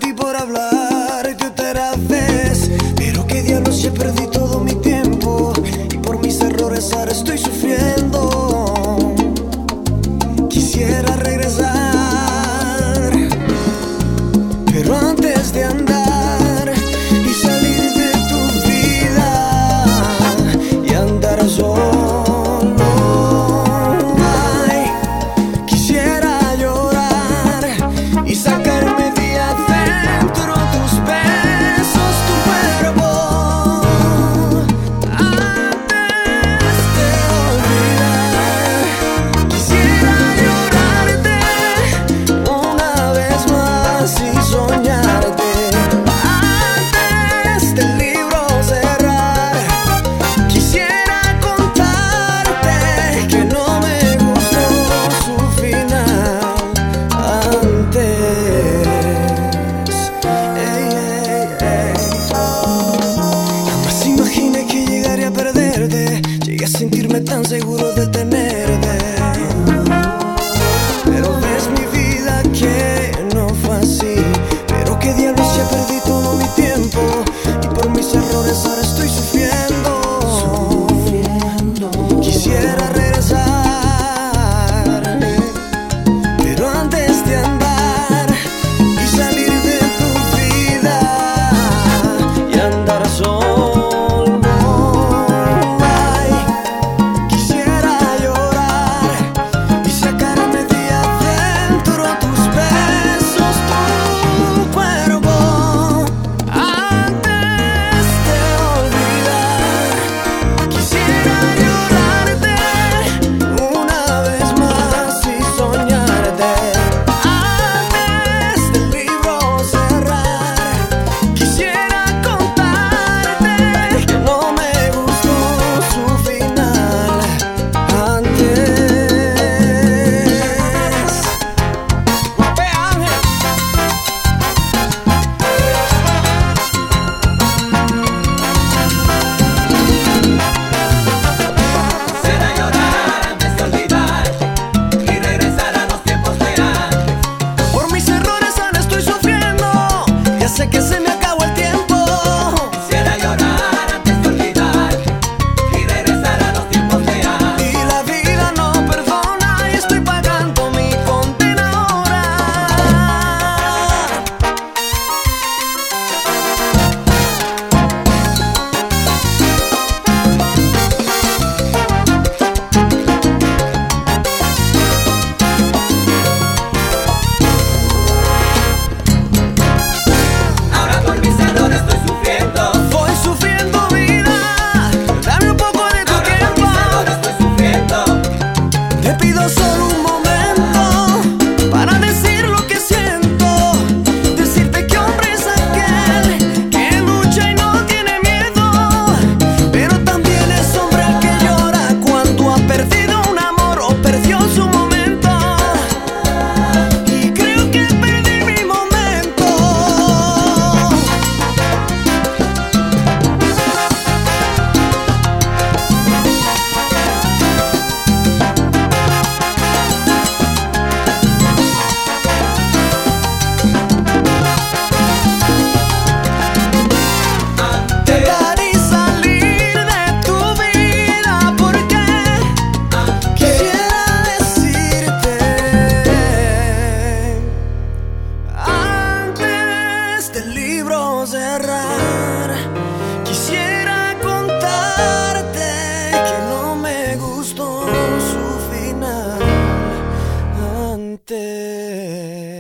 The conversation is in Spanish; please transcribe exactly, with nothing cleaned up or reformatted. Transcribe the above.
ti por hablarte otra vez, pero qué diablos, ya perdí todo mi tiempo y por mis errores ahora estoy sufriendo. Quisiera regresar, pero antes de andar y salir de tu vida y andar solo, ay, quisiera llorar y sacarme de adentro tus besos, tu cuerpo, antes de olvidar. Quisiera llorarte una vez más y soñarte antes del libro cerrar. Quisiera contarte que no me gustó su final antes. Ey, ey, ey. Jamás imaginé que llegaría a perderte. Llegué a sentirme tan seguro de tenerte, pero ves mi vida que no fue así. Pero qué diablos, ya perdí todo mi tiempo y por mis errores ahora estoy sufriendo. Quisiera regresar, pero antes de andar y salir de tu vida y andar solo, ay, quisiera llorar y sacarme de adentro tus besos, tu cuerpo, antes de olvidar. Quisiera llorarte una vez más y soñarte antes del libro cerrar. Quisiera contarte que no me gustó su final antes. Guapé Ángel. Quisiera llorar antes de olvidar y regresar a los tiempos de antes. Por mis errores ahora estoy sufriendo, ya sé que se me acabó el tiempo. Quisiera llorar antes de olvidar y regresar a los tiempos de antes. Y la vida no perdona y estoy pagando mi condena ahora. Ahora por mis errores estoy sufriendo. Voy sufriendo vida, dame un poco de tu Ahora por tiempo. mis errores estoy sufriendo. Te pido solo un momento para decir lo que siento, decirte que hombre es aquel que lucha y no tiene miedo, pero también es hombre el que llora cuando ha perdido un amor o perdió su momento. Y creo que perdí mi momento. Tratar y salir de tu vida porque quisiera decirte antes del libro cerrar. Quisiera contarte que no me gustó su final antes.